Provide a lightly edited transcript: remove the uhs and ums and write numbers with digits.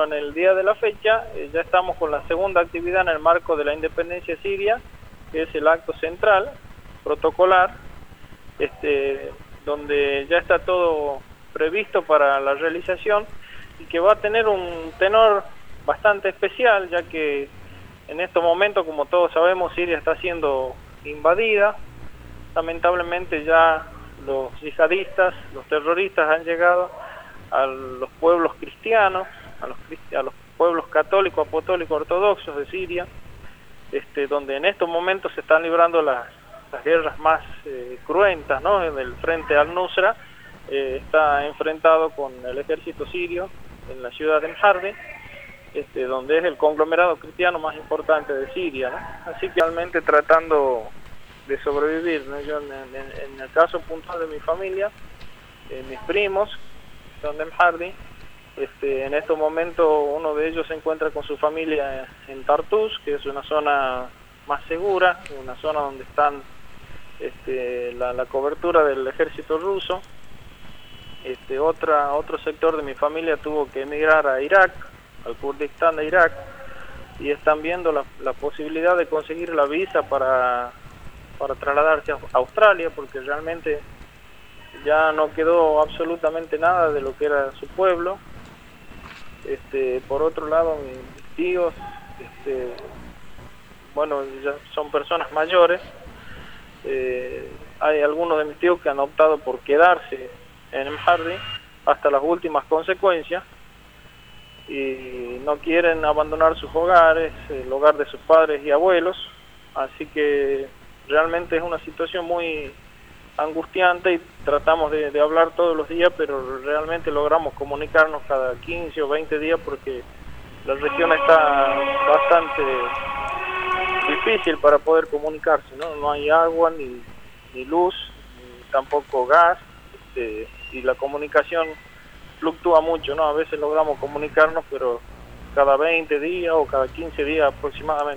en el día de la fecha ya estamos con la segunda actividad en el marco de la independencia siria, que es el acto central, protocolar, donde ya está todo previsto para la realización y que va a tener un tenor bastante especial, ya que en estos momentos, como todos sabemos, Siria está siendo invadida. Lamentablemente ya los yihadistas, los terroristas han llegado a los pueblos cristianos, a los pueblos católicos, apostólicos, ortodoxos de Siria, donde en estos momentos se están librando las guerras más cruentas, ¿no? En el frente al-Nusra está enfrentado con el ejército sirio en la ciudad de Mhardi, donde es el conglomerado cristiano más importante de Siria, ¿no? Así que realmente tratando de sobrevivir, ¿no? Yo en el caso puntual de mi familia, mis primos son de Mhardi, en estos momentos uno de ellos se encuentra con su familia en Tartus, que es una zona más segura, una zona donde están la cobertura del ejército ruso. Otro sector de mi familia tuvo que emigrar a Irak, al Kurdistán de Irak, y están viendo la posibilidad de conseguir la visa para trasladarse a Australia, porque realmente ya no quedó absolutamente nada de lo que era su pueblo. Por otro lado, mis tíos, bueno, ya son personas mayores. Hay algunos de mis tíos que han optado por quedarse en Mhardi hasta las últimas consecuencias y no quieren abandonar sus hogares, el hogar de sus padres y abuelos, así que realmente es una situación muy angustiante y tratamos de hablar todos los días, pero realmente logramos comunicarnos cada 15 o 20 días porque la región está bastante difícil para poder comunicarse, ¿no? No hay agua, ni luz, ni tampoco gas, y la comunicación fluctúa mucho, ¿no? A veces logramos comunicarnos, pero cada 20 días o cada 15 días aproximadamente.